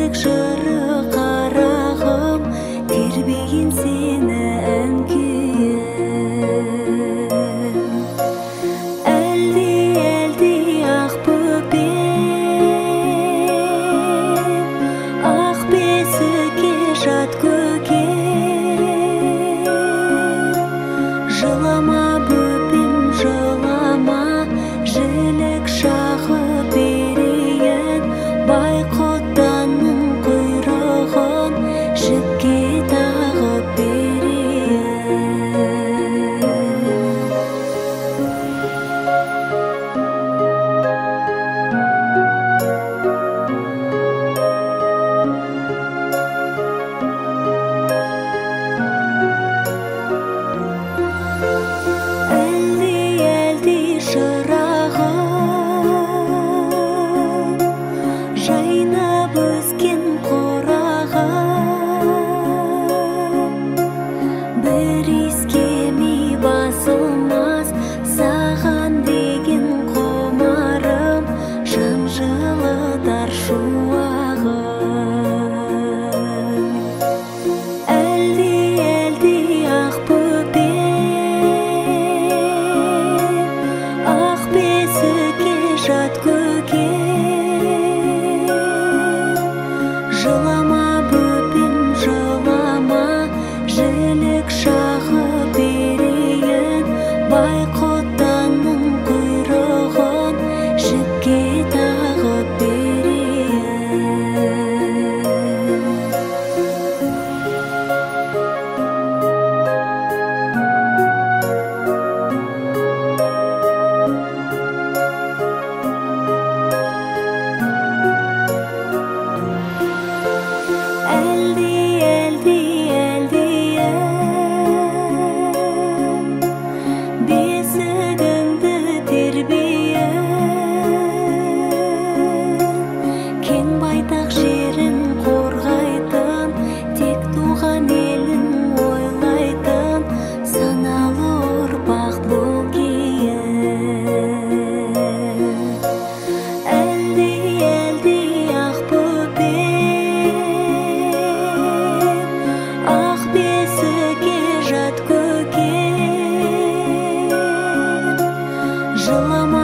нәзік жыры қарағым, тербеген сені ән күйім. Әлде ақ бөпем, ақ бесікке жат көкем. Жылама бөпем, жылама, жілік шағы берейін, байқұтанның құйрығын жіпке тағып Әлде шырағым, жайнап өскен қорағым, бір иіскемей басылмас саған деген құмарым, жан жылытар шуағым. Әлде ақ бөпем, ақ бесікке жат көкем. Жылама бөпем, жылама, жілік шағы берейін, байқұтанның құйрығын жіпке тағып бесігіңді тербейін, кең байтақ жерін қорғайтын, тек туған елін ойлайтын, саналы ұрпақ бол кейін. Әлде ақ бөпем, ақ бесікке жат көкем. Жылама